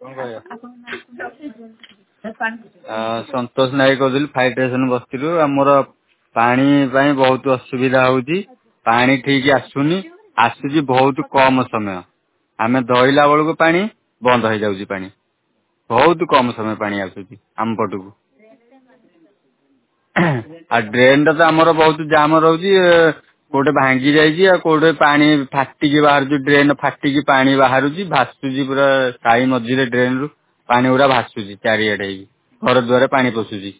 କଣ କହିବା? ସନ୍ତୋଷ ନାୟକ କହୁଥିଲି ଫାୟାର ଷ୍ଟେସନ ବସିଥିଲୁ। ଆମର ପାଣି ପାଇଁ ବହୁତ ଅସୁବିଧା ହଉଛି। ପାଣି ଠିକ ଆସୁନି, ଆସୁଛି ବହୁତ କମ ସମୟ। ଆମେ ଧଇଲା ବେଳକୁ ପାଣି ବନ୍ଦ ହେଇଯାଉଛି। ପାଣି ବହୁତ କମ ସମୟ ପାଣି ଆସୁଛି ଆମ ପଟକୁ। ଆଉ ଡ୍ରେନ ଟା ତ ଆମର ବହୁତ ଜାମ ରହୁଛି। କୋଉଟେ ଭାଙ୍ଗି ଯାଇଛି, ଆଉ କୋଉଟେ ପାଣି ଫାଟିକି ବାହାରୁଛି। ଡ୍ରେନ ଫାଟିକି ପାଣି ବାହାରୁଛି, ଭାସୁଛି ପୁରା ସାହି ମଝିରେ ଡ୍ରେନ ରୁ ପାଣି ଗୁଡା ଭାସୁଛି ଚାରିଆଡେ ହେଇକି। ଘର ଦୁଆରେ ପାଣି ପଶୁଛି।